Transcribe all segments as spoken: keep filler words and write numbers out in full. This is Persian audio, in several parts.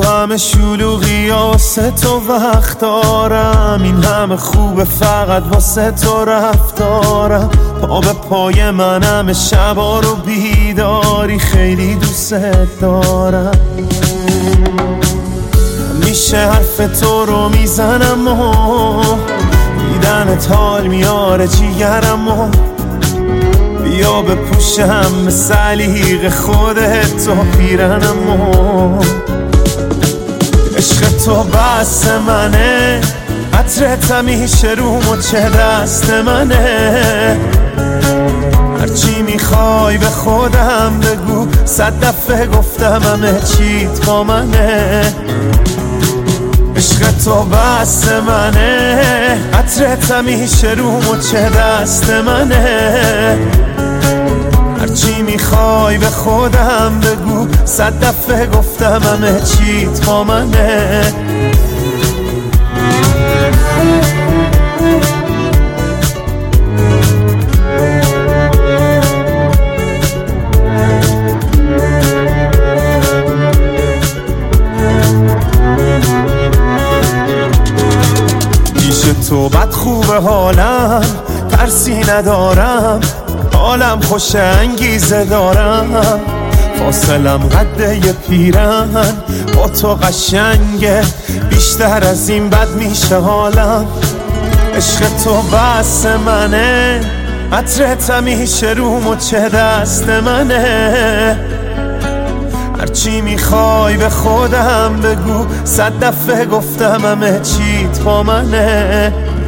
همه شلوغی واسه تو وقت دارم، این همه خوبه فقط واسه تو رفتارم. پا به پای منم شبا رو بیداری، خیلی دوست دارم. میشه حرف تو رو میزنم و دیدنت حال میاره جیگرم و بیا بپوشم به سلیق خودت تو پیرنم و عشق تو بس منه، عطرت همیشه رو مچ دست منه. هرچی میخوای به خودم بگو، صد دفعه گفتم همه چیت با منه. عشق تو بس منه، عطرت همیشه رو مچ دست منه. هرچی میخوای به خودم بگو، صد دفعه گفتم همه چیت با منه. تو بد خوبه حالم، ترسی ندارم، حالم خوش انگیزه دارم. فاصلم قده یه پیرن، با تو قشنگه، بیشتر از این بد میشه حالم. عشق تو بس منه، عطرت همیشه رو مچ دست منه. هرچی میخوای به خودم بگو، صد دفعه گفتم همه چیت با منه.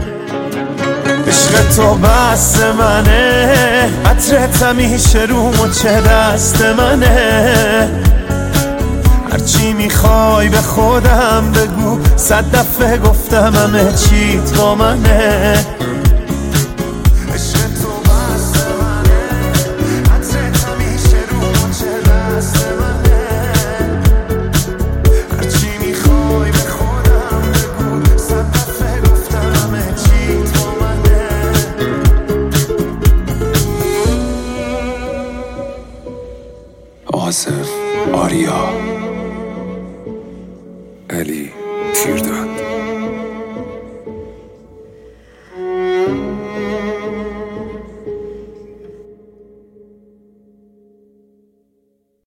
عشق تو بس منه، عطرت همیشه رو مچ دست منه. هرچی میخوای به خودم بگو، صد دفعه گفتم همه چیت با منه. آصف آریا علی تیردان